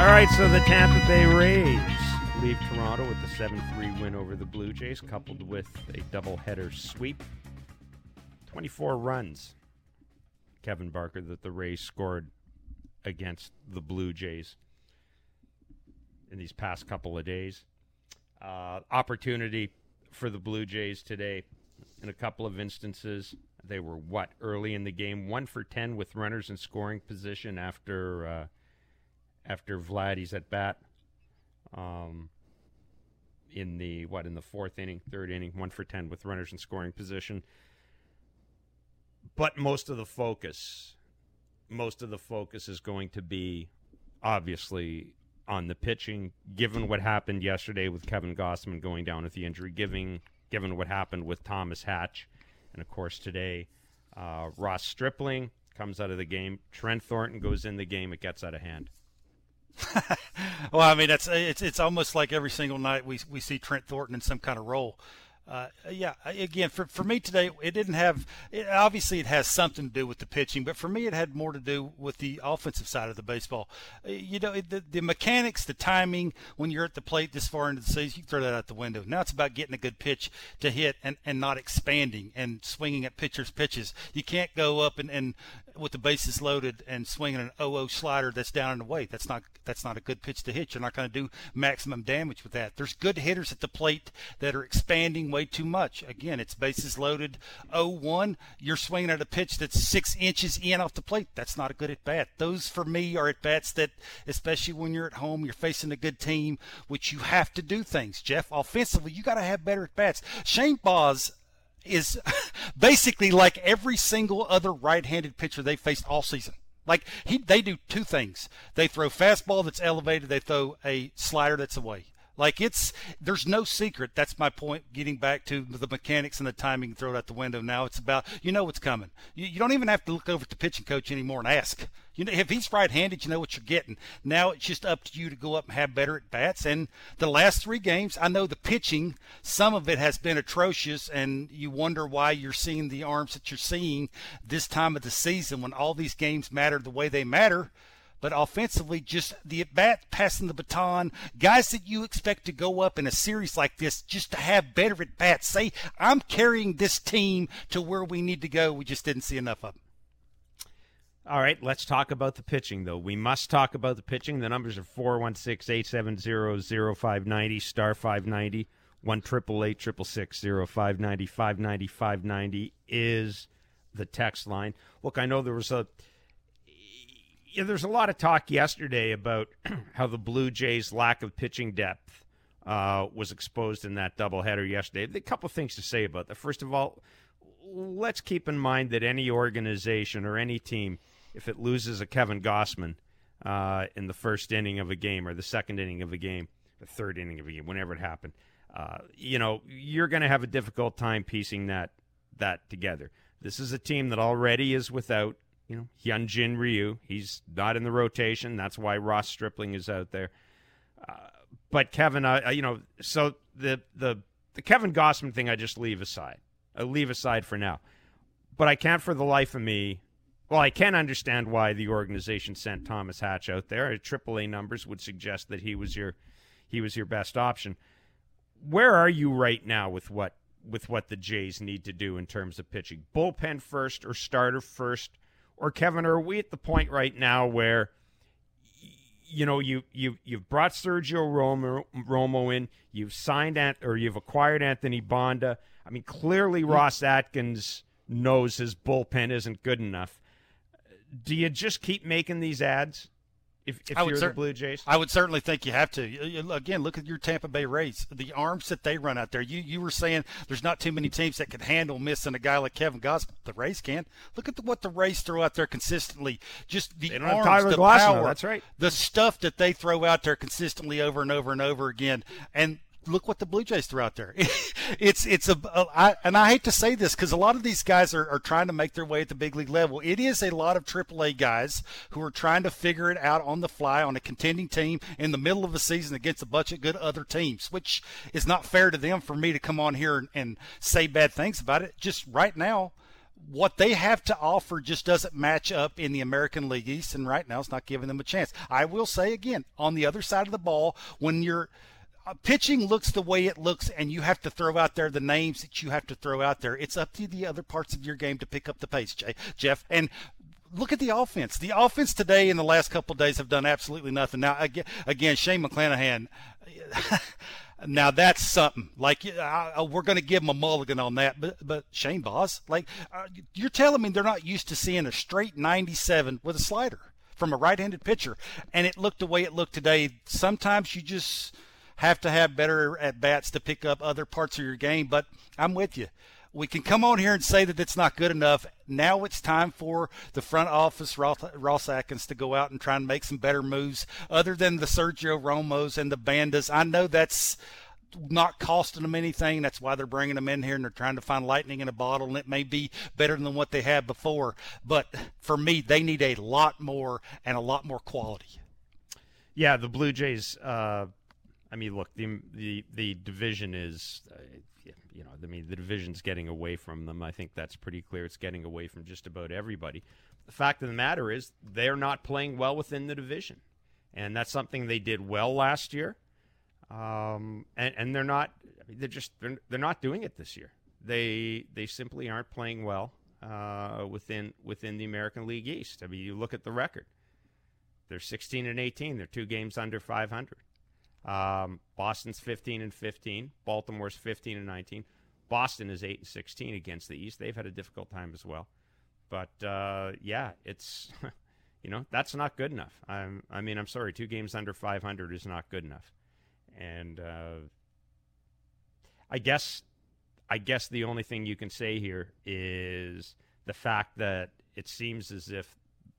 right, so the Tampa Bay Rays leave Toronto with the 7-3 win over the Blue Jays, coupled with a doubleheader sweep. 24 runs, Kevin Barker, that the Rays scored against the Blue Jays in these past couple of days. Opportunity for the Blue Jays today in a couple of instances. They were, early in the game? 1 for 10 with runners in scoring position after Vladdy's at bat. In the fourth inning, third inning, 1 for 10 with runners in scoring position. But most of the focus is going to be obviously on the pitching, given what happened yesterday with Kevin Gausman going down with the injury, given what happened with Thomas Hatch, and of course today, Ross Stripling comes out of the game. Trent Thornton goes in the game. It gets out of hand. Well, I mean, it's almost like every single night we see Trent Thornton in some kind of role. Again, for me today, obviously it has something to do with the pitching, but for me it had more to do with the offensive side of the baseball. The mechanics, the timing, when you're at the plate this far into the season, you can throw that out the window. Now it's about getting a good pitch to hit and not expanding and swinging at pitchers' pitches. You can't go up and with the bases loaded and swinging an 0-0 slider that's down and away. That's not a good pitch to hit. You're not going to do maximum damage with that. There's good hitters at the plate that are expanding way too much. Again, it's bases loaded 0-1. You're swinging at a pitch that's 6 inches in off the plate. That's not a good at bat. Those for me are at bats that, especially when you're at home, you're facing a good team, which you have to do things. Jeff, offensively, you got to have better at bats. Shane Baz is basically like every single other right-handed pitcher they faced all season. Like they do two things. They throw fastball that's elevated. They throw a slider that's away. Like there's no secret. That's my point, getting back to the mechanics and the timing, throw it out the window. Now it's about, what's coming. You don't even have to look over at the pitching coach anymore and ask. If he's right-handed, you know what you're getting. Now it's just up to you to go up and have better at-bats. And the last 3 games, I know the pitching, some of it has been atrocious, and you wonder why you're seeing the arms that you're seeing this time of the season when all these games matter the way they matter. But offensively, just the at-bat, passing the baton, guys that you expect to go up in a series like this just to have better at-bats. Say, I'm carrying this team to where we need to go. We just didn't see enough of them. All right, let's talk about the pitching, though. We must talk about the pitching. The numbers are 416-870-0590, star 590, 1-888-666-0590, 590 is the text line. Look, I know there's a lot of talk yesterday about how the Blue Jays' lack of pitching depth was exposed in that doubleheader yesterday. A couple of things to say about that. First of all, let's keep in mind that any organization or any team, if it loses a Kevin Gausman in the first inning of a game or the second inning of a game, the third inning of a game, whenever it happened, you're going to have a difficult time piecing that together. This is a team that already is without Hyunjin Ryu. He's not in the rotation. That's why Ross Stripling is out there. But Kevin, so the Kevin Gausman thing I just leave aside. I leave aside for now. But I can't for the life of me. Well, I can understand why the organization sent Thomas Hatch out there. AAA numbers would suggest that he was your best option. Where are you right now with what the Jays need to do in terms of pitching? Bullpen first or starter first? Or Kevin, are we at the point right now where you've brought Sergio Romo in, you've you've acquired Anthony Bonda. I mean, clearly Ross Atkins knows his bullpen isn't good enough. Do you just keep making these ads if you're the Blue Jays? I would certainly think you have to. Again, look at your Tampa Bay Rays. The arms that they run out there. You were saying there's not too many teams that can handle missing a guy like Kevin Gausman. The Rays can. Look at what the Rays throw out there consistently. Just the arms, the power. That's right. The stuff that they throw out there consistently over and over and over again. And look what the Blue Jays throw out there. And I hate to say this because a lot of these guys are trying to make their way at the big league level. It is a lot of AAA guys who are trying to figure it out on the fly on a contending team in the middle of the season against a bunch of good other teams, which is not fair to them for me to come on here and say bad things about it. Just right now, what they have to offer just doesn't match up in the American League East, and right now it's not giving them a chance. I will say again, on the other side of the ball, when you're pitching looks the way it looks and you have to throw out there the names that you have to throw out there, it's up to the other parts of your game to pick up the pace, Jeff. And look at the offense. The offense today in the last couple of days have done absolutely nothing. Now, again, Shane McClanahan, now that's something. Like, we're going to give him a mulligan on that. But Shane Boz, you're telling me they're not used to seeing a straight 97 with a slider from a right-handed pitcher, and it looked the way it looked today. Sometimes you just have to have better at-bats to pick up other parts of your game, but I'm with you. We can come on here and say that it's not good enough. Now it's time for the front office, Ross Atkins, to go out and try and make some better moves other than the Sergio Romos and the Bandas. I know that's not costing them anything. That's why they're bringing them in here, and they're trying to find lightning in a bottle, and it may be better than what they had before. But for me, they need a lot more and a lot more quality. Yeah, the Blue Jays, I mean, look, the division is, the division's getting away from them. I think that's pretty clear. It's getting away from just about everybody. The fact of the matter is they're not playing well within the division, and that's something they did well last year. And they're not. They're not doing it this year. They simply aren't playing well within the American League East. I mean, you look at the record. They're 16-18. They're 2 games under 500. Boston's 15-15. Baltimore's 15-19. Boston is 8-16 against the East. They've had a difficult time as well. But it's that's not good enough. I'm sorry. 2 games under 500 is not good enough. And I guess the only thing you can say here is the fact that it seems as if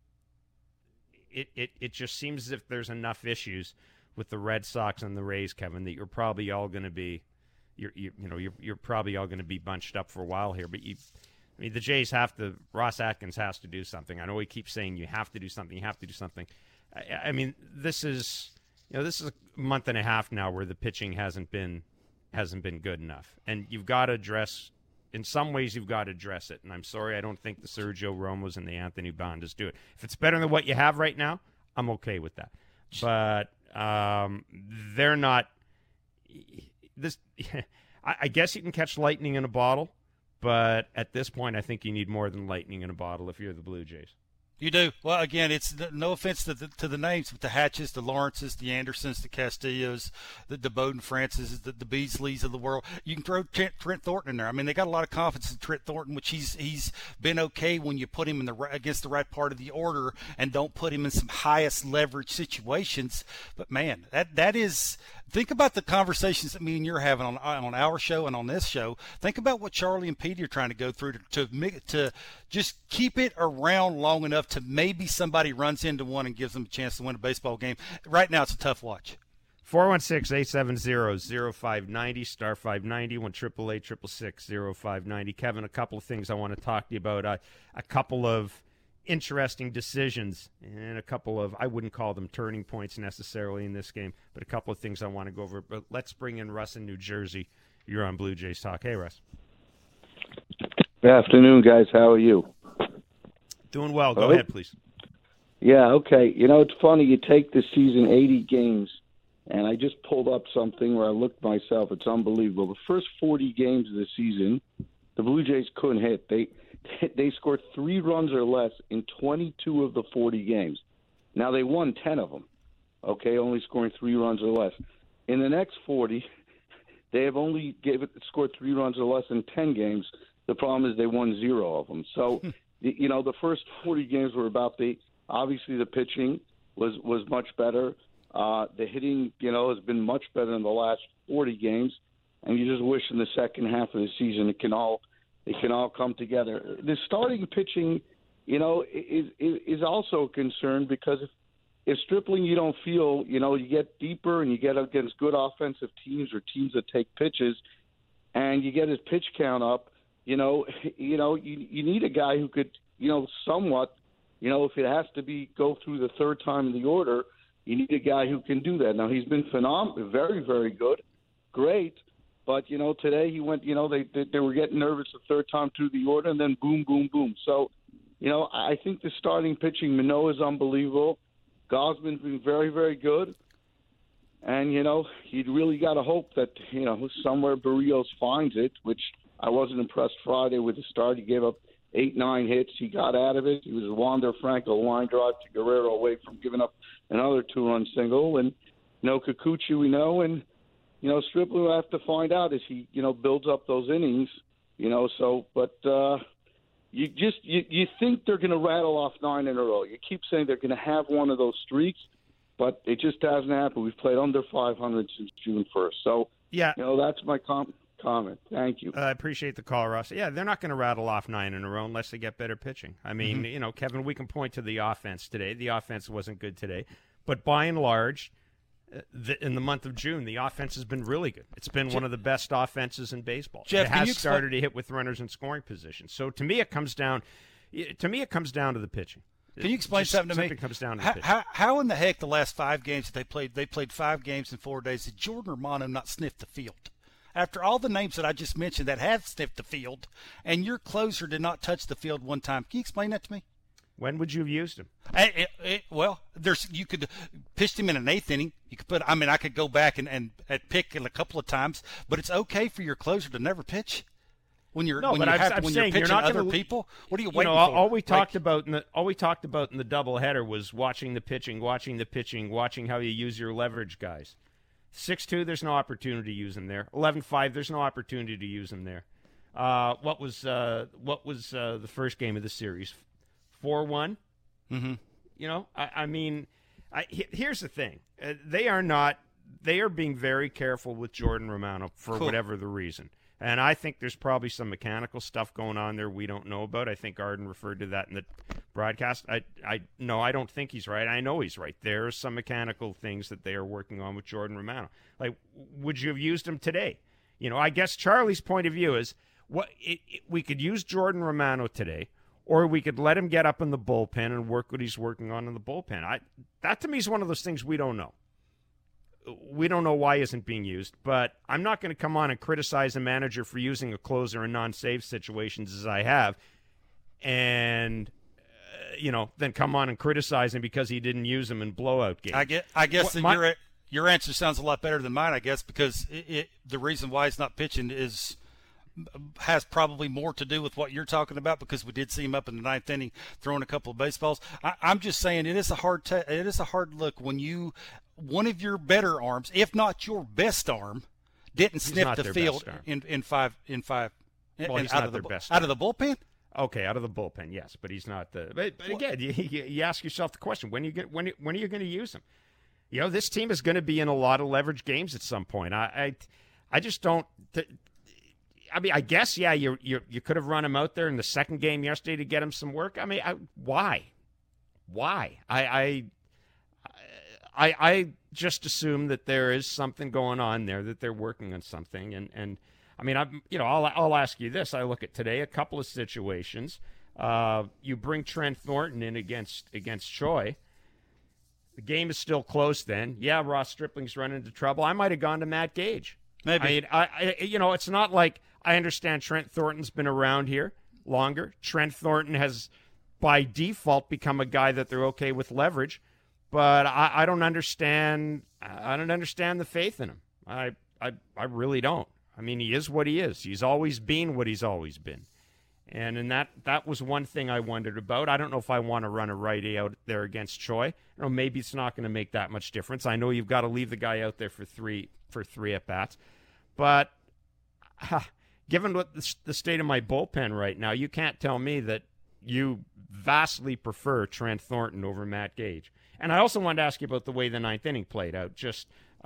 it just seems as if there's enough issues with the Red Sox and the Rays, Kevin, that you're probably all going to be you're probably all going to be bunched up for a while here. But the Jays have to. Ross Atkins has to do something. I know he keeps saying you have to do something. You have to do something. I mean, this is a month and a half now where the pitching hasn't been good enough, and you've got to address. In some ways, you've got to address it. And I'm sorry, I don't think the Sergio Romos and the Anthony Bandas do it. If it's better than what you have right now, I'm okay with that. But they're not. This, I guess you can catch lightning in a bottle, but at this point, I think you need more than lightning in a bottle if you're the Blue Jays. You do. Well, again, it's no offense to the names, but the Hatches, the Lawrences, the Andersons, the Castillos, the Bowden Francis, the Beasleys of the world. You can throw Trent Thornton in there. I mean, they got a lot of confidence in Trent Thornton, which he's been okay when you put him against the right part of the order and don't put him in some highest leverage situations. But man, that is. Think about the conversations that me and you're having on our show and on this show. Think about what Charlie and Petey are trying to go through to just keep it around long enough to maybe somebody runs into one and gives them a chance to win a baseball game. Right now, it's a tough watch. 416-870-0590, star 590, 1-888-666-0590. Kevin, a couple of things I want to talk to you about. A couple of interesting decisions and a couple of, I wouldn't call them turning points necessarily in this game, but a couple of things I want to go over. But let's bring in Russ in New Jersey. You're on Blue Jays Talk. Hey, Russ. Good afternoon, guys. How are you? Doing well. Go ahead, please. Yeah, okay. It's funny. You take the season 80 games, and I just pulled up something where I looked myself. It's unbelievable. The first 40 games of the season, the Blue Jays couldn't hit. They scored 3 runs or less in 22 of the 40 games. Now, they won 10 of them, okay, only scoring 3 runs or less. In the next 40, they have only scored 3 runs or less in 10 games. The problem is they won 0 of them. So, the first 40 games were about obviously the pitching was much better. The hitting, has been much better in the last 40 games. And you just wish in the second half of the season it can all come together. The starting pitching, is also a concern because if Stripling you don't feel, you get deeper and you get against good offensive teams or teams that take pitches, and you get his pitch count up, you need a guy who could, somewhat, if it has to go through the third time in the order, you need a guy who can do that. Now he's been phenomenal, very, very good, great. But, today he went, they were getting nervous the third time through the order, and then boom, boom, boom. So, I think the starting pitching, Manoah is unbelievable. Gosman's been very, very good. And, you'd really got to hope that, somewhere Barrios finds it, which I wasn't impressed Friday with the start. He gave up 8-9 hits. He got out of it. He was a Wander Franco line drive to Guerrero away from giving up another 2-run single. And, Kikuchi we know, and, Stripling will have to find out as he, builds up those innings, but you think they're going to rattle off 9 in a row. You keep saying they're going to have one of those streaks, but it just hasn't happened. We've played under 500 since June 1st. So, yeah, that's my comment. Thank you. I appreciate the call, Ross. Yeah, they're not going to rattle off 9 in a row unless they get better pitching. I mean, Kevin, we can point to the offense today. The offense wasn't good today, but by and large, in the month of June, the offense has been really good. It's been one of the best offenses in baseball. Jeff, it has started to hit with runners in scoring position. So to me, it comes down to the pitching. Can you explain something to me? Comes down to the pitching. How in the heck the last 5 games that they played 5 games in 4 days, did Jordan Romano not sniff the field? After all the names that I just mentioned that have sniffed the field, and your closer did not touch the field one time. Can you explain that to me? When would you have used him? You could pitched him in an 8th inning. You could put. I could go back and pick a couple of times, but it's okay for your closer to never pitch when you're pitching other people. What are you waiting for? All we talked about in the doubleheader was watching the pitching, watching how you use your leverage guys. 6-2, there's no opportunity to use him there. 11-5, there's no opportunity to use him there. What was the first game of the series? 4-1. Mm-hmm. Here's the thing: they are being very careful with Jordan Romano for whatever the reason, and I think there's probably some mechanical stuff going on there we don't know about. I think Arden referred to that in the broadcast. I don't think he's right. I know he's right. There are some mechanical things that they are working on with Jordan Romano. Like, would you have used him today? I guess Charlie's point of view is we could use Jordan Romano today. Or we could let him get up in the bullpen and work what he's working on in the bullpen. That to me is one of those things we don't know. We don't know why he isn't being used, but I'm not going to come on and criticize a manager for using a closer in non-save situations as I have, and then come on and criticize him because he didn't use him in blowout games. I guess your answer sounds a lot better than mine. I guess because the reason why he's not pitching has probably more to do with what you're talking about, because we did see him up in the 9th inning throwing a couple of baseballs. I'm just saying it is a hard look when one of your better arms, if not your best arm, didn't sniff the field in five. Well, he's not their best out of the bullpen. Okay, out of the bullpen, yes, but he's not the. But again, you ask yourself the question: when are you going to use him? This team is going to be in a lot of leverage games at some point. I just don't. I guess, yeah, you could have run him out there in the second game yesterday to get him some work. Why? I just assume that there is something going on there, that they're working on something. And I'll ask you this. I look at today, a couple of situations. You bring Trent Thornton in against Choi. The game is still close then. Yeah, Ross Stripling's run into trouble. I might have gone to Matt Gage. Maybe. It's not like I understand Trent Thornton's been around here longer. Trent Thornton has, by default, become a guy that they're okay with leverage, but I don't understand. I don't understand the faith in him. I really don't. He is what he is. He's always been what he's always been, and that was one thing I wondered about. I don't know if I want to run a righty out there against Choi. Maybe it's not going to make that much difference. I know you've got to leave the guy out there for three at bats, but given what the state of my bullpen right now, you can't tell me that you vastly prefer Trent Thornton over Matt Gage. And I also wanted to ask you about the way the 9th inning played out. Just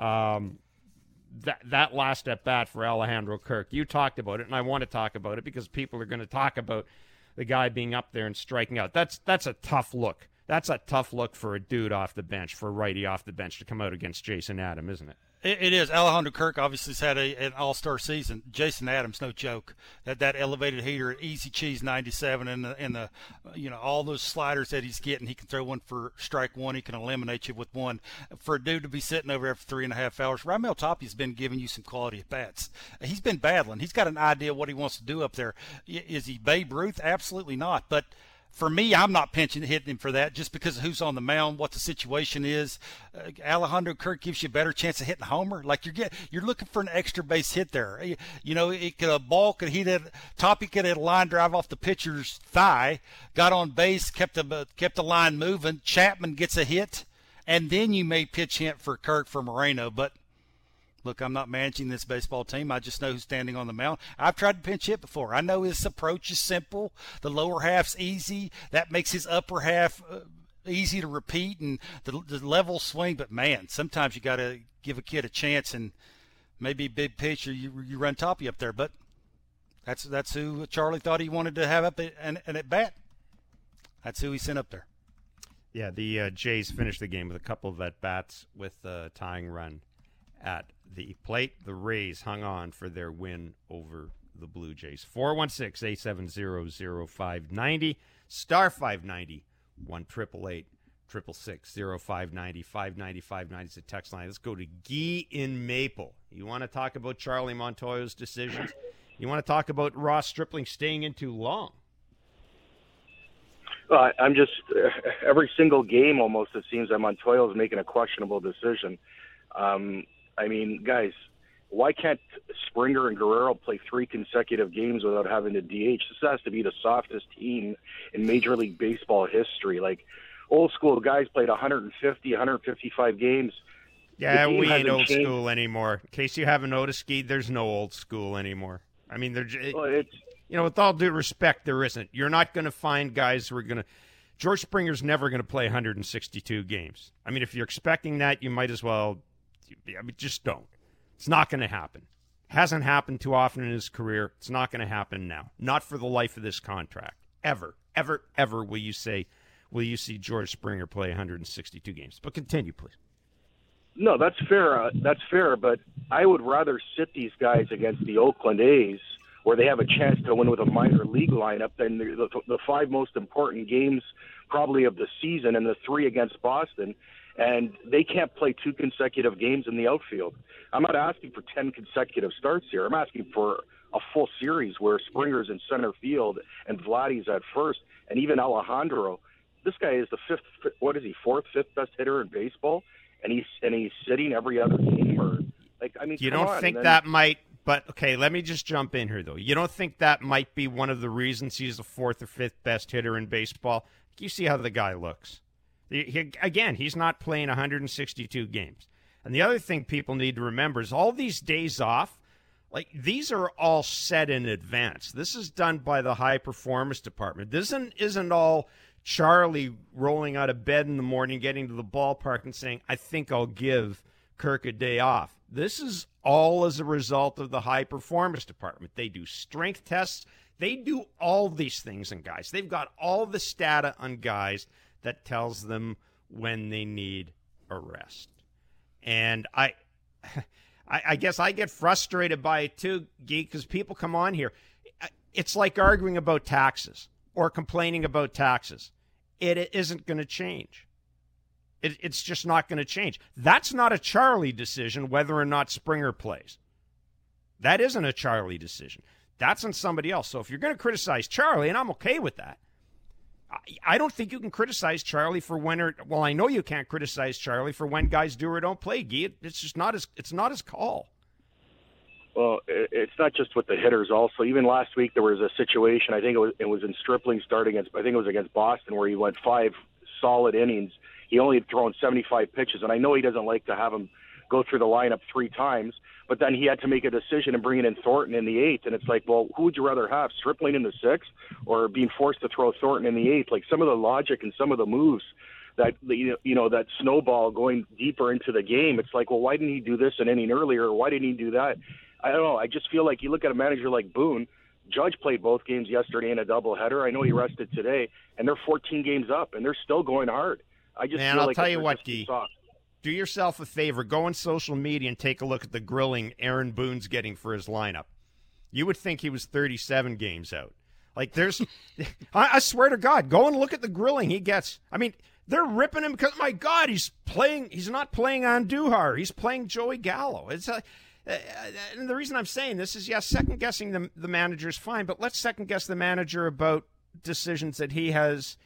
that last at bat for Alejandro Kirk. You talked about it, and I want to talk about it because people are going to talk about the guy being up there and striking out. That's a tough look. That's a tough look for a dude off the bench, for a righty off the bench, to come out against Jason Adam, isn't it? It is. Alejandro Kirk obviously has had an all-star season. Jason Adams, no joke. That elevated heater, easy cheese 97, and the all those sliders that he's getting, he can throw one for strike one. He can eliminate you with one. For a dude to be sitting over there for 3.5 hours, Raimel Tapia's been giving you some quality at bats. He's been battling. He's got an idea what he wants to do up there. Is he Babe Ruth? Absolutely not. But for me, I'm not hitting him for that just because of who's on the mound, what the situation is. Alejandro Kirk gives you a better chance of hitting a homer. Like you're looking for an extra base hit there. A ball could hit it. Toppy could hit a line drive off the pitcher's thigh, got on base, kept the line moving. Chapman gets a hit, and then you may pitch hit for Kirk for Moreno. But look, I'm not managing this baseball team. I just know who's standing on the mound. I've tried to pinch hit before. I know his approach is simple. The lower half's easy. That makes his upper half easy to repeat and the level swing. But, man, sometimes you got to give a kid a chance and maybe big pitch or you run Toppy up there. But that's who Charlie thought he wanted to have up and at bat. That's who he sent up there. Yeah, the Jays finished the game with a couple of at-bats with a tying run at the plate. The Rays hung on for their win over the Blue Jays. 416-870-0590, star 590, 1-888-666-0590, 590 is the text line. Let's go to Guy in Maple. You want to talk about Charlie Montoyo's decisions? You want to talk about Ross Stripling staying in too long? I'm just every single game almost it seems that Montoyo's making a questionable decision. I mean, guys, why can't Springer and Guerrero play 3 consecutive games without having to DH? This has to be the softest team in Major League Baseball history. Like, old school guys played 150, 155 games. Yeah, we ain't old school anymore. In case you haven't noticed, Guy, there's no old school anymore. I mean, with all due respect, there isn't. You're not going to find guys who are going to – George Springer's never going to play 162 games. I mean, if you're expecting that, you might as well – just don't. It's not going to happen. Hasn't happened too often in his career. It's not going to happen now. Not for the life of this contract. Ever will you see George Springer play 162 games. But continue, please. No, that's fair. But I would rather sit these guys against the Oakland A's where they have a chance to win with a minor league lineup than the 5 most important games probably of the season and the 3 against Boston. And they can't play 2 consecutive games in the outfield. I'm not asking for 10 consecutive starts here. I'm asking for a full series where Springer's in center field and Vladdy's at first, and even Alejandro. This guy is the 4th, 5th best hitter in baseball, and he's sitting every other game. You don't think that might? But okay, let me just jump in here though. You don't think that might be one of the reasons he's the 4th or 5th best hitter in baseball? You see how the guy looks. Again, he's not playing 162 games. And the other thing people need to remember is all these days off, like these are all set in advance. This is done by the high performance department. This isn't all Charlie rolling out of bed in the morning, getting to the ballpark and saying, I think I'll give Kirk a day off. This is all as a result of the high performance department. They do strength tests. They do all these things on guys. They've got all the data on guys that tells them when they need a rest. And I guess I get frustrated by it too, Guy, because people come on here. It's like arguing about taxes or complaining about taxes. It isn't going to change. It's just not going to change. That's not a Charlie decision whether or not Springer plays. That isn't a Charlie decision. That's on somebody else. So if you're going to criticize Charlie, and I'm okay with that, I don't think you can criticize Charlie for I know you can't criticize Charlie for when guys do or don't play, Guy. It's just not his call. Well, it's not just with the hitters. Also, even last week there was a situation. I think it was in Stripling starting against Boston where he went 5 solid innings. He only had thrown 75 pitches, and I know he doesn't like to have him go through the lineup 3 times. But then he had to make a decision and bringing in Thornton in the 8th. And it's like, well, who would you rather have, Stripling in the 6th or being forced to throw Thornton in the 8th? Like some of the logic and some of the moves that, that snowball going deeper into the game. It's like, well, why didn't he do this an inning earlier? Or why didn't he do that? I don't know. I just feel like you look at a manager like Boone. Judge played both games yesterday in a doubleheader. I know he rested today, and they're 14 games up, and they're still going hard. I just feel I'll like tell you what, Guy. do yourself a favor. Go on social media and take a look at the grilling Aaron Boone's getting for his lineup. You would think he was 37 games out. Like, there's, I swear to God, go and look at the grilling he gets. I mean, they're ripping him because, my God, he's not playing Andujar. He's playing Joey Gallo. And the reason I'm saying this is, yes, second-guessing the manager is fine, but let's second-guess the manager about decisions that he has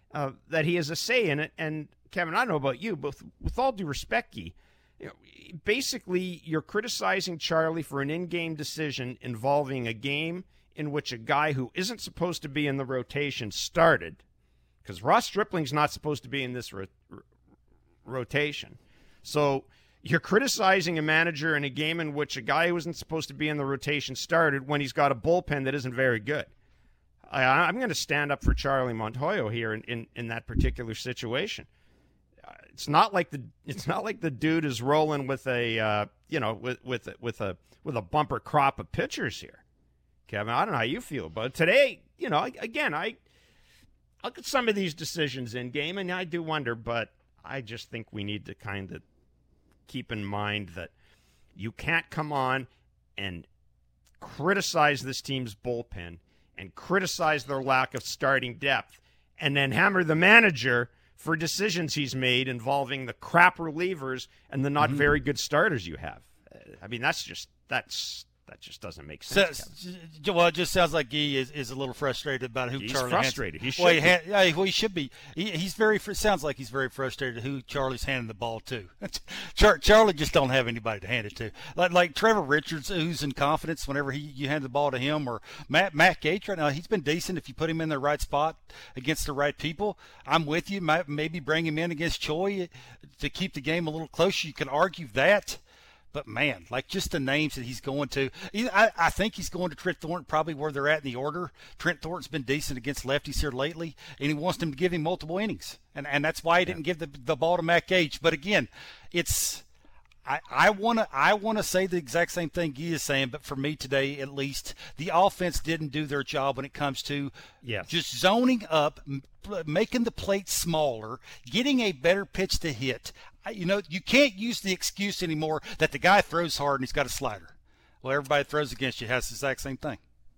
a say in it. And, Kevin, I don't know about you, but with all due respect, Guy, basically you're criticizing Charlie for an in-game decision involving a game in which a guy who isn't supposed to be in the rotation started, because Ross Stripling's not supposed to be in this rotation. So you're criticizing a manager in a game in which a guy who isn't supposed to be in the rotation started when he's got a bullpen that isn't very good. I'm going to stand up for Charlie Montoyo here in that particular situation. It's not like the dude is rolling with a with a bumper crop of pitchers here. Kevin, I don't know how you feel, but today, again, I look at some of these decisions in game, and I do wonder, but I just think we need to kind of keep in mind that you can't come on and criticize this team's bullpen and criticize their lack of starting depth and then hammer the manager for decisions he's made involving the crap relievers and the not very good starters you have. I mean, that just doesn't make sense. Well, it just sounds like Guy is a little frustrated about who he's Charlie. Frustrated. He should. He should be. He's sounds like he's very frustrated who Charlie's handing the ball to. Charlie just don't have anybody to hand it to. Like Trevor Richards, who's in confidence whenever you hand the ball to him, or Matt Gates right now. He's been decent if you put him in the right spot against the right people. I'm with you. Maybe bring him in against Choi to keep the game a little closer. You can argue that. But, man, like just the names that he's going to. I think he's going to Trent Thornton, probably where they're at in the order. Trent Thornton's been decent against lefties here lately, and he wants them to give him multiple innings. And that's why he didn't give the ball to Matt Gage. But, again, I want to say the exact same thing Guy is saying, but for me today, at least, the offense didn't do their job when it comes to just zoning up, making the plate smaller, getting a better pitch to hit. You can't use the excuse anymore that the guy throws hard and he's got a slider. Well, everybody that throws against you has the exact same thing.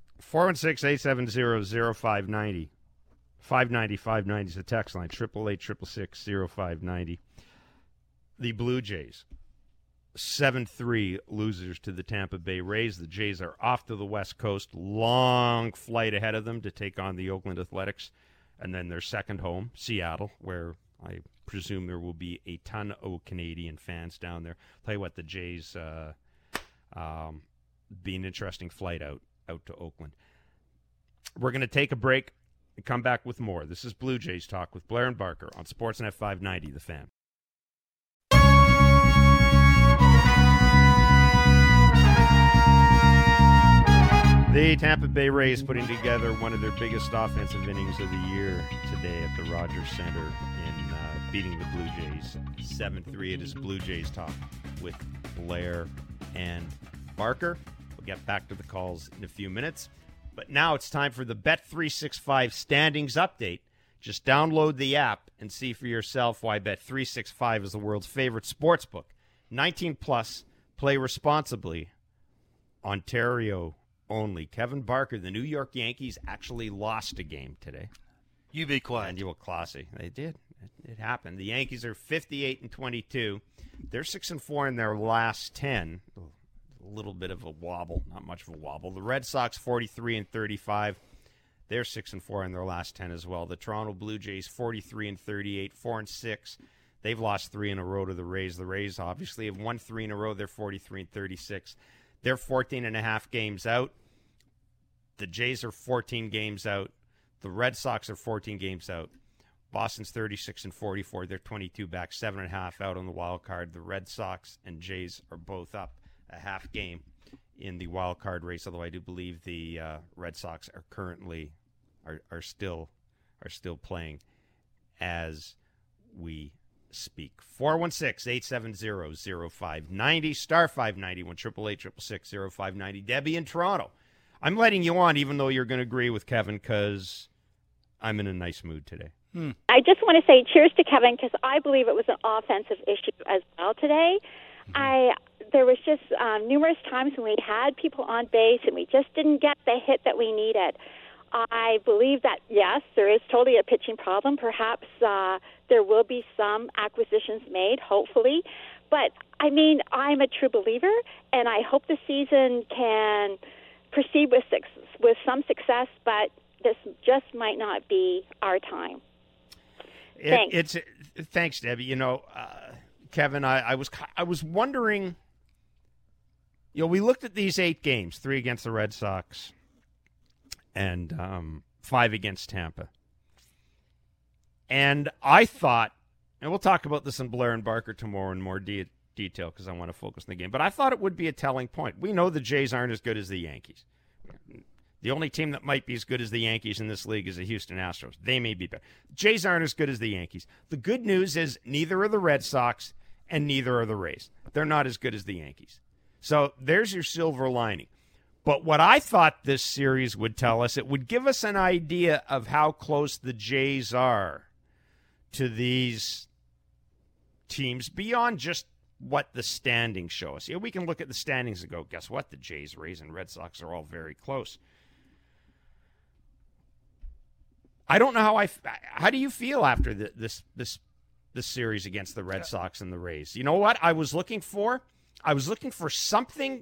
416-870-0590. 590 is the text line. 888-666-0590. The Blue Jays, 7-3 losers to the Tampa Bay Rays. The Jays are off to the West Coast. Long flight ahead of them to take on the Oakland Athletics. And then their second home, Seattle, where I presume there will be a ton of Canadian fans down there. Tell you what, the Jays be an interesting flight out to Oakland. We're going to take a break and come back with more. This is Blue Jays Talk with Blair and Barker on Sportsnet 590, The Fan. The Tampa Bay Rays putting together one of their biggest offensive innings of the year today at the Rogers Center in beating the Blue Jays 7-3. It is Blue Jays Talk with Blair and Barker. We'll get back to the calls in a few minutes. But now it's time for the Bet365 standings update. Just download the app and see for yourself why Bet365 is the world's favorite sports book. 19 plus, play responsibly. Ontario only. Kevin Barker, the New York Yankees actually lost a game today. You be quiet. And you were classy. They did. It happened. The Yankees are 58-22. They're 6-4 in their last 10. A little bit of a wobble, not much of a wobble. The Red Sox 43-35. They're 6-4 in their last 10 as well. The Toronto Blue Jays 43-38, 4-6. They've lost 3 in a row to the Rays. The Rays obviously have won 3 in a row. They're 43-36. They're 14.5 games out. The Jays are 14 games out. The Red Sox are 14 games out. Boston's 36-44. They're 22 back, 7.5 out on the wild card. The Red Sox and Jays are both up a half game in the wild card race. Although I do believe the Red Sox are currently are still playing as we speak. 416-870-0590, star 591, 888-666-0590. Debbie in Toronto. I'm letting you on even though you're going to agree with Kevin because I'm in a nice mood today. I just want to say cheers to Kevin because I believe it was an offensive issue as well today. There was just numerous times when we had people on base and we just didn't get the hit that we needed. I believe that, yes, there is totally a pitching problem. Perhaps there will be some acquisitions made, hopefully. But, I mean, I'm a true believer, and I hope the season can proceed with some success, but this just might not be our time. Thanks. Thanks, Debbie. You know, Kevin, I was wondering, you know, we looked at these 8 games, 3 against the Red Sox and 5 against Tampa. And I thought, and we'll talk about this in Blair and Barker tomorrow in more detail because I want to focus on the game, but I thought it would be a telling point. We know the Jays aren't as good as the Yankees. The only team that might be as good as the Yankees in this league is the Houston Astros. They may be better. Jays aren't as good as the Yankees. The good news is neither are the Red Sox and neither are the Rays. They're not as good as the Yankees. So there's your silver lining. But what I thought this series would tell us, it would give us an idea of how close the Jays are to these teams beyond just what the standings show us. We can look at the standings and go, guess what? The Jays, Rays, and Red Sox are all very close. I don't know how do you feel after this series against the Red Sox and the Rays? You know what I was looking for? I was looking for something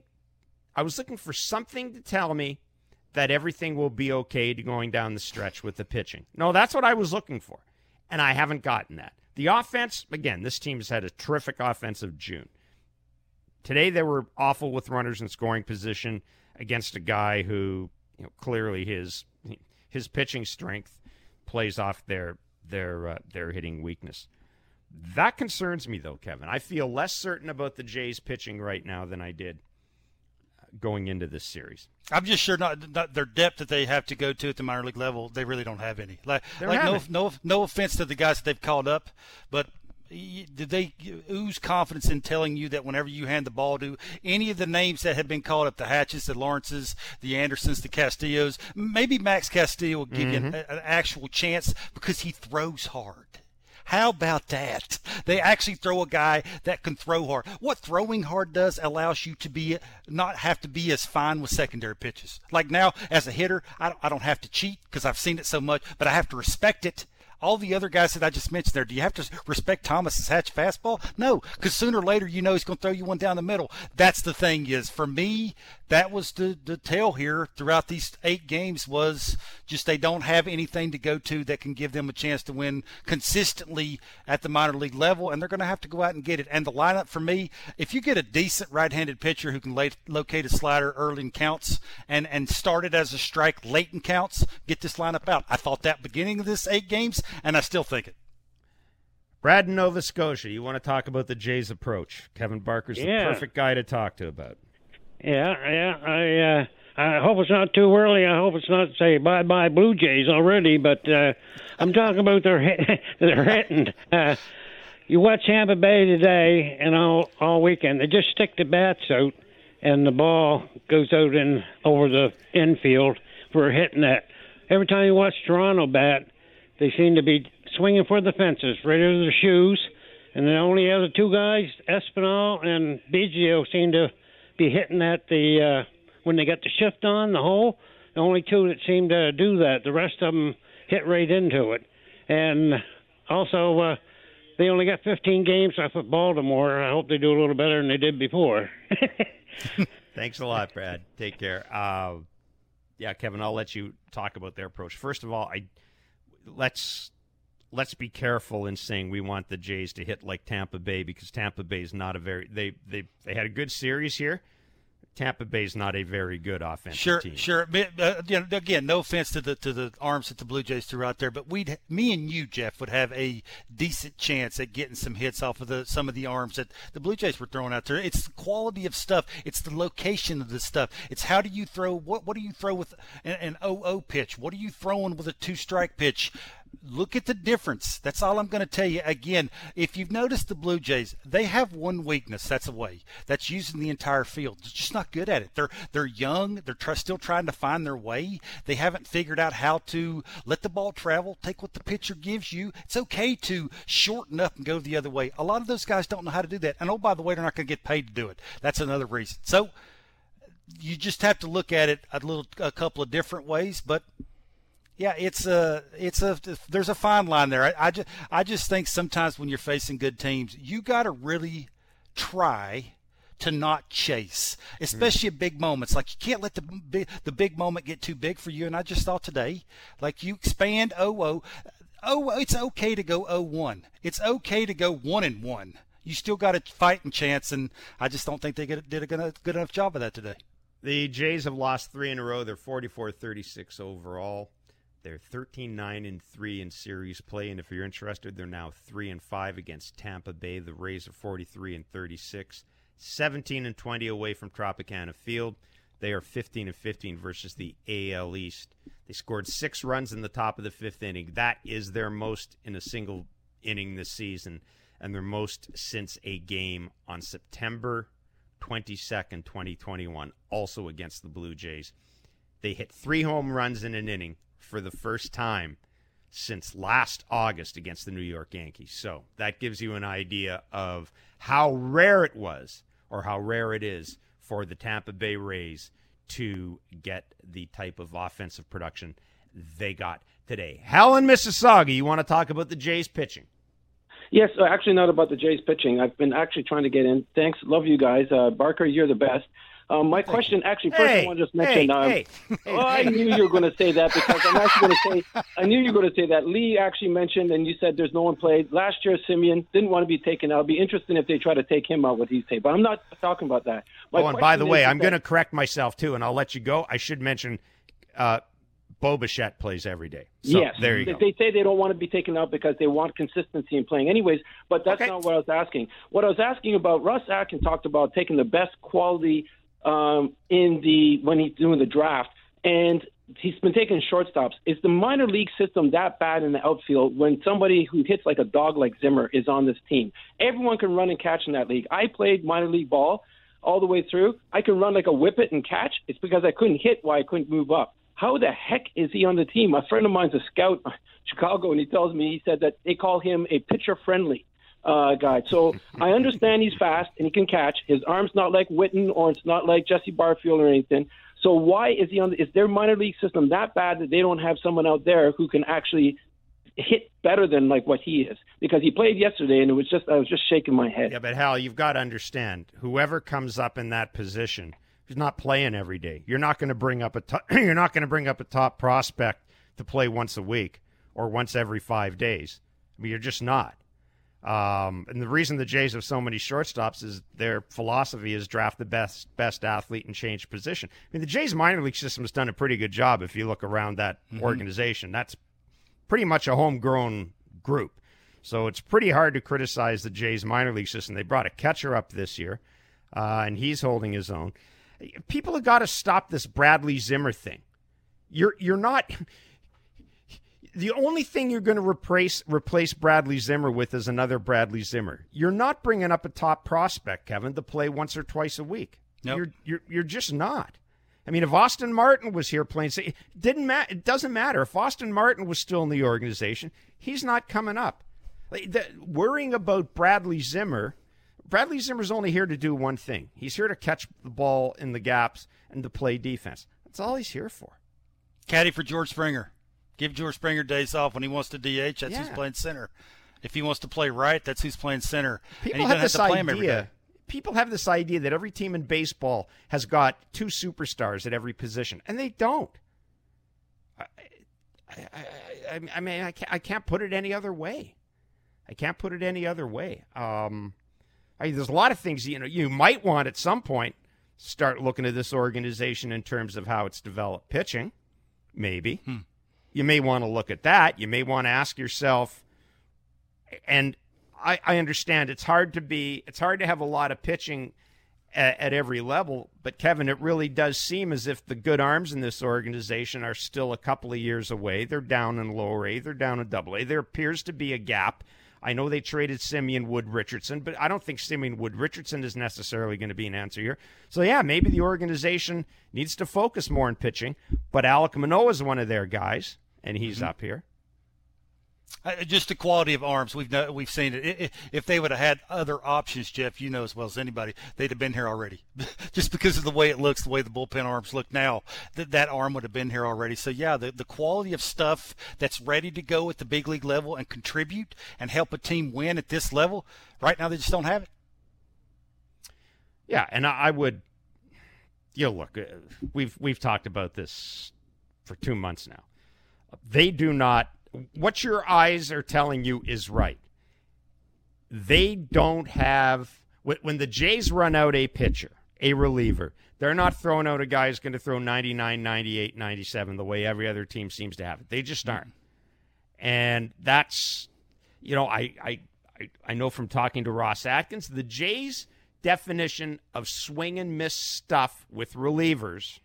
to tell me that everything will be okay going down the stretch with the pitching. No, that's what I was looking for, and I haven't gotten that. The offense, again, this team has had a terrific offensive June. Today they were awful with runners in scoring position against a guy who, you know, clearly his pitching strength plays off their hitting weakness. That concerns me, though, Kevin. I feel less certain about the Jays pitching right now than I did going into this series. I'm just sure not their depth that they have to go to at the minor league level. They really don't have any. No offense to the guys that they've called up, but did they ooze confidence in telling you that whenever you hand the ball to any of the names that have been called up, the Hatches, the Lawrences, the Andersons, the Castillos, maybe Max Castillo will give you an actual chance because he throws hard. How about that? They actually throw a guy that can throw hard. What throwing hard does allows you to not have to be as fine with secondary pitches. Like now, as a hitter, I don't have to cheat because I've seen it so much, but I have to respect it. All the other guys that I just mentioned there, do you have to respect Thomas's Hatch fastball? No, because sooner or later you know he's going to throw you one down the middle. That's the thing is, for me, that was the tell here throughout these 8 games was just they don't have anything to go to that can give them a chance to win consistently at the minor league level, and they're going to have to go out and get it. And the lineup for me, if you get a decent right-handed pitcher who can locate a slider early in counts and start it as a strike late in counts, get this lineup out. I thought that beginning of this 8 games, and I still think it. Brad in Nova Scotia, you want to talk about the Jays' approach? Kevin Barker's the perfect guy to talk to about. Yeah. I hope it's not too early. I hope it's not say bye-bye Blue Jays already. But I'm talking about their hitting. You watch Tampa Bay today and all weekend. They just stick the bats out, and the ball goes out over the infield for hitting that. Every time you watch Toronto bat, they seem to be swinging for the fences, right out of their shoes. And the only other 2 guys, Espinal and Biggio, seem to be hitting at when they got the shift on the hole. The only 2 that seem to do that. The rest of them hit right into it. And also, they only got 15 games off of Baltimore. I hope they do a little better than they did before. Thanks a lot, Brad. Take care. Kevin, I'll let you talk about their approach. First of all, let's be careful in saying we want the Jays to hit like Tampa Bay because Tampa Bay is not a very they had a good series here. Tampa Bay's not a very good offensive team. Sure. Again, no offense to the arms that the Blue Jays threw out there, but me and you, Jeff, would have a decent chance at getting some hits off of some of the arms that the Blue Jays were throwing out there. It's the quality of stuff. It's the location of the stuff. It's how do you throw? What do you throw with an 0-0 pitch? What are you throwing with a 2-strike pitch? look at the difference. That's all I'm going to tell you. Again, if you've noticed the Blue Jays, they have one weakness. That's away. That's using the entire field. They're just not good at it. They're young. They're still trying to find their way. They haven't figured out how to let the ball travel, take what the pitcher gives you. It's okay to shorten up and go the other way. A lot of those guys don't know how to do that. And, oh, by the way, they're not going to get paid to do it. That's another reason. So you just have to look at it a couple of different ways, but yeah, there's a fine line there. I just think sometimes when you're facing good teams, you got to really try to not chase, especially at big moments. Like, you can't let the big moment get too big for you. And I just thought today, like, you expand 0-0. It's okay to go 0-1. It's okay to go 1-1. You still got a fighting chance, and I just don't think they did a good enough job of that today. The Jays have lost 3 in a row. They're 44-36 overall. They're 13-9-3 in series play, and if you're interested, they're now 3-5 against Tampa Bay. The Rays are 43-36, 17-20 away from Tropicana Field. They are 15-15 versus the AL East. They scored 6 runs in the top of the 5th inning. That is their most in a single inning this season, and their most since a game on September 22nd, 2021, also against the Blue Jays. They hit 3 home runs in an inning for the first time since last August against the New York Yankees. So that gives you an idea of how rare it was, or how rare it is, for the Tampa Bay Rays to get the type of offensive production they got today. Hal in Mississauga, you want to talk about the Jays pitching? Yes, actually not about the Jays pitching. I've been actually trying to get in. Thanks. Love you guys. Barker, you're the best. My question, actually, first I want to just mention, I knew you were going to say that, because I'm actually going to say, I knew you were going to say that. Lee actually mentioned, and you said there's no one played. Last year, Simeon didn't want to be taken out. It'll be interesting if they try to take him out, what he's saying. But I'm not talking about that. And by the way, I'm going to correct myself, too, and I'll let you go. I should mention Bo Bichette plays every day. So, yes, there you go. They say they don't want to be taken out because they want consistency in playing anyways, but that's not what I was asking. What I was asking about, Russ Atkin talked about taking the best quality when he's doing the draft, and he's been taking shortstops. Is the minor league system that bad in the outfield when somebody who hits like a dog like Zimmer is on this team? Everyone can run and catch in that league. I played minor league ball all the way through. I can run like a whippet and catch. It's because I couldn't hit why I couldn't move up. How the heck is he on the team? A friend of mine's a scout in Chicago, and he tells me, he said that they call him a pitcher-friendly guy. So I understand he's fast and he can catch. His arm's not like Witten, or it's not like Jesse Barfield or anything. So why is he is their minor league system that bad that they don't have someone out there who can actually hit better than like what he is? Because he played yesterday, and I was just shaking my head. Yeah, but Hal, you've got to understand, whoever comes up in that position, he's not playing every day. You're not going to bring up a top prospect to play once a week or once every 5 days. I mean, you're just not. And the reason the Jays have so many shortstops is their philosophy is draft the best athlete and change position. I mean, the Jays minor league system has done a pretty good job if you look around that organization. That's pretty much a homegrown group. So it's pretty hard to criticize the Jays minor league system. They brought a catcher up this year, and he's holding his own. People have got to stop this Bradley Zimmer thing. You're not... The only thing you're going to replace Bradley Zimmer with is another Bradley Zimmer. You're not bringing up a top prospect, Kevin, to play once or twice a week. Nope. You're just not. I mean, if Austin Martin was here playing, it doesn't matter. If Austin Martin was still in the organization, he's not coming up. Worrying about Bradley Zimmer's only here to do one thing. He's here to catch the ball in the gaps and to play defense. That's all he's here for. Caddy for George Springer. Give George Springer days off. When he wants to DH, that's who's playing center. If he wants to play right, that's who's playing center. People have this idea. People have this idea that every team in baseball has got 2 superstars at every position, and they don't. I mean, I can't put it any other way. There's a lot of things you might want at some point start looking at this organization in terms of how it's developed pitching. Maybe. You may want to look at that. You may want to ask yourself, and I understand it's hard to have a lot of pitching at every level. But, Kevin, it really does seem as if the good arms in this organization are still a couple of years away. They're down in lower A. They're down in double A. There appears to be a gap. I know they traded Simeon Wood-Richardson, but I don't think Simeon Wood-Richardson is necessarily going to be an answer here. So, yeah, maybe the organization needs to focus more on pitching. But Alek Manoah is one of their guys, and he's up here. Just the quality of arms. We've seen it. If they would have had other options, Jeff, you know as well as anybody, they'd have been here already. Just because of the way it looks, the way the bullpen arms look now, that arm would have been here already. So, yeah, the quality of stuff that's ready to go at the big league level and contribute and help a team win at this level, right now they just don't have it. Yeah, and I would, look, we've talked about this for 2 months now. They do not. What your eyes are telling you is right. They don't have – when the Jays run out a pitcher, a reliever, they're not throwing out a guy who's going to throw 99, 98, 97 the way every other team seems to have it. They just aren't. And that's – I know from talking to Ross Atkins, the Jays' definition of swing and miss stuff with relievers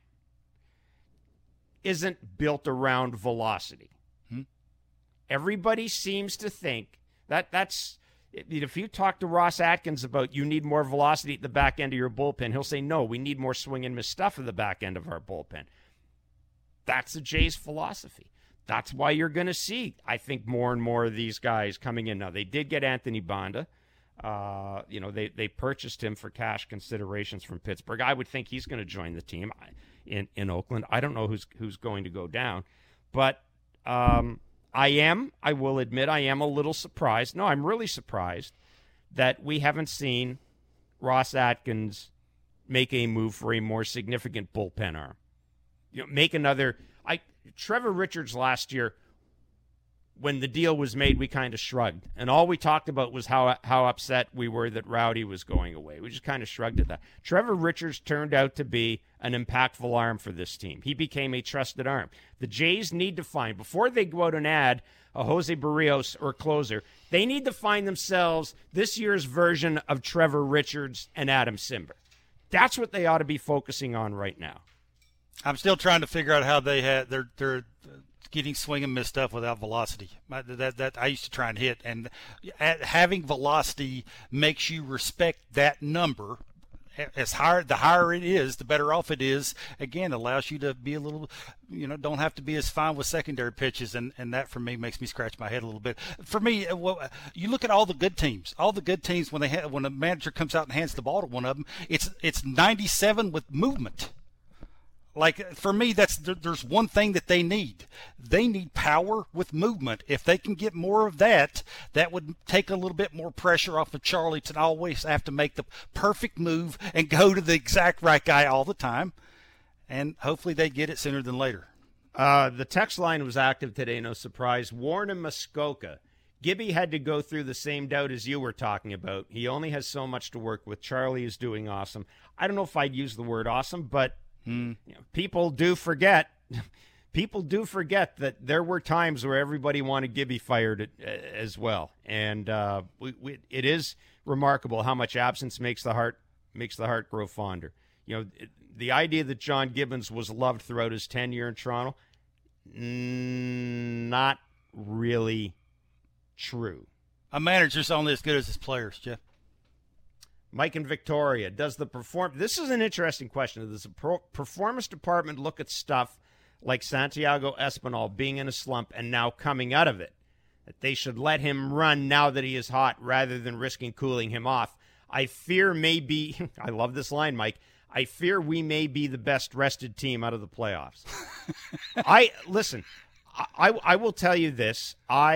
isn't built around velocity. Everybody seems to think that's if you talk to Ross Atkins about you need more velocity at the back end of your bullpen, he'll say, no, we need more swing and miss stuff at the back end of our bullpen. That's the Jays' philosophy. That's why you're going to see, I think, more and more of these guys coming in. Now, they did get Anthony Banda. They purchased him for cash considerations from Pittsburgh. I would think he's going to join the team in Oakland. I don't know who's going to go down. But I will admit I am a little surprised. No, I'm really surprised that we haven't seen Ross Atkins make a move for a more significant bullpen arm. Make another. Trevor Richards last year, when the deal was made, we kind of shrugged. And all we talked about was how upset we were that Rowdy was going away. We just kind of shrugged at that. Trevor Richards turned out to be an impactful arm for this team. He became a trusted arm. The Jays need to find, before they go out and add a Jose Barrios or closer, they need to find themselves this year's version of Trevor Richards and Adam Simber. That's what they ought to be focusing on right now. I'm still trying to figure out how they're getting swing and miss stuff without velocity. That I used to try and hit, and having velocity makes you respect that number. The higher it is, the better off it is. Again, allows you to be a little, don't have to be as fine with secondary pitches, and that for me makes me scratch my head a little bit. For me, you look at all the good teams. All the good teams, when a manager comes out and hands the ball to one of them, it's 97 with movement. Like, for me, there's one thing that they need. They need power with movement. If they can get more of that, that would take a little bit more pressure off of Charlie to always have to make the perfect move and go to the exact right guy all the time. And hopefully they get it sooner than later. The text line was active today, no surprise. Warren and Muskoka. Gibby had to go through the same doubt as you were talking about. He only has so much to work with. Charlie is doing awesome. I don't know if I'd use the word awesome, but people do forget. People do forget that there were times where everybody wanted Gibby fired as well, and it is remarkable how much absence makes the heart grow fonder. The idea that John Gibbons was loved throughout his tenure in Toronto, not really true. A manager's only as good as his players, Jeff. Mike in Victoria, this is an interesting question. Does the performance department look at stuff like Santiago Espinal being in a slump and now coming out of it, that they should let him run now that he is hot rather than risking cooling him off? I fear maybe, I love this line, Mike, I fear we may be the best rested team out of the playoffs. I will tell you this.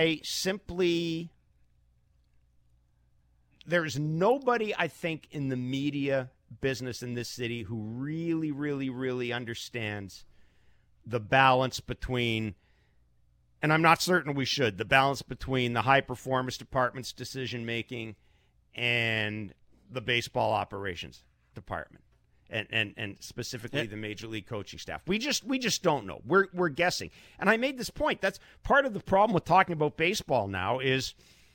There's nobody, I think, in the media business in this city who really, really, really understands the balance between, and I'm not certain we should, the balance between the high-performance department's decision-making and the baseball operations department, and specifically the Major League coaching staff. We just don't know. We're guessing. And I made this point. That's part of the problem with talking about baseball now is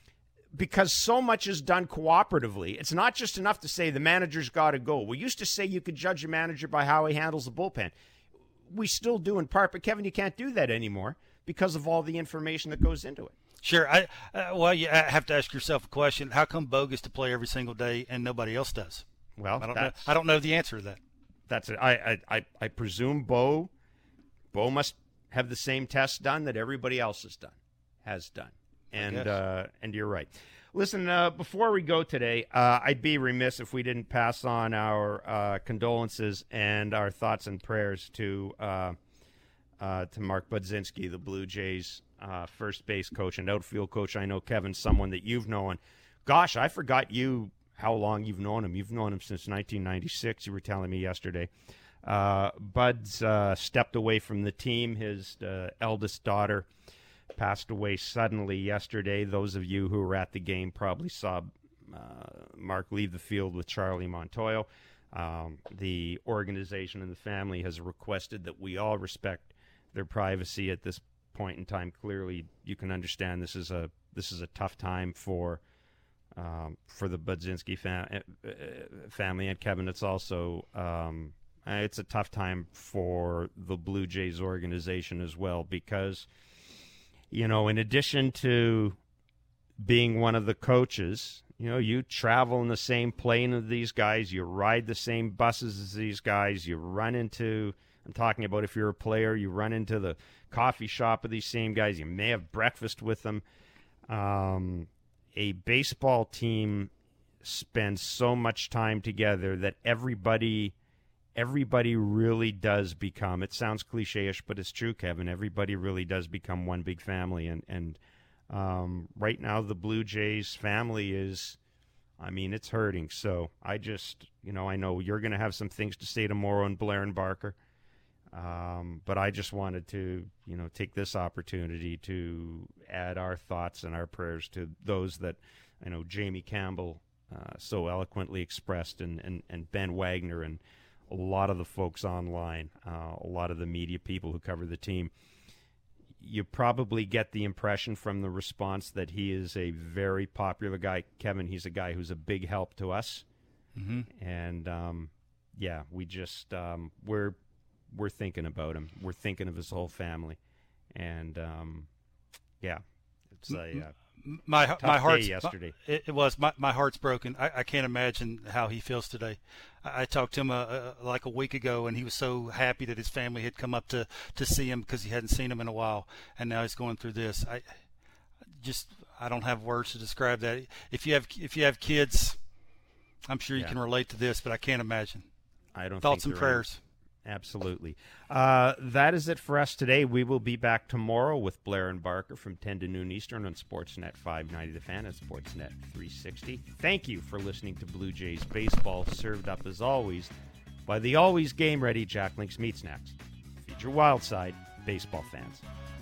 because so much is done cooperatively. It's not just enough to say the manager's got to go. We used to say you could judge a manager by how he handles the bullpen. We still do in part, but Kevin, you can't do that anymore because of all the information that goes into it. Sure. Well, you have to ask yourself a question. How come Bo gets to play every single day and nobody else does? Well, I don't know the answer to that. That's it. I presume Bo must have the same test done that everybody else has done. And you're right. Listen, before we go today, I'd be remiss if we didn't pass on our condolences and our thoughts and prayers to Mark Budzinski, the Blue Jays first base coach and outfield coach. I know, Kevin, someone that you've known. Gosh, I forgot how long you've known him. You've known him since 1996, you were telling me yesterday. Bud's stepped away from the team. His eldest daughter passed away suddenly yesterday. Those of you who were at the game probably saw Mark leave the field with Charlie Montoyo. The organization and the family has requested that we all respect their privacy at this point in time. Clearly, you can understand this is a tough time for the Budzinski family, and Kevin, it's also it's a tough time for the Blue Jays organization as well, because in addition to being one of the coaches, you travel in the same plane as these guys, you ride the same buses as these guys, you run into, I'm talking about if you're a player, you run into the coffee shop of these same guys, you may have breakfast with them. A baseball team spends so much time together that everybody really does become, it sounds cliche-ish, but it's true, Kevin, everybody really does become one big family. And right now the Blue Jays family is, it's hurting. So I just, I know you're going to have some things to say tomorrow in Blair and Barker. But I just wanted to, take this opportunity to add our thoughts and our prayers to those that I know Jamie Campbell so eloquently expressed, and Ben Wagner, and a lot of the folks online, a lot of the media people who cover the team. You probably get the impression from the response that he is a very popular guy. Kevin, he's a guy who's a big help to us. Mm-hmm. And, we just, we're thinking about him. We're thinking of his whole family. And, it's a my heart's yesterday. It was my heart's broken. I can't imagine how he feels today. I talked to him like a week ago, and he was so happy that his family had come up to see him because he hadn't seen him in a while, and now he's going through this. I don't have words to describe that. If you have kids, I'm sure you can relate to this, but I can't imagine. I don't. Thoughts and prayers. Absolutely. That is it for us today. We will be back tomorrow with Blair and Barker from 10 to noon Eastern on Sportsnet 590 The Fan and Sportsnet 360. Thank you for listening to Blue Jays Baseball, served up as always by the always game-ready Jack Link's Meat Snacks. Feed your wild side, baseball fans.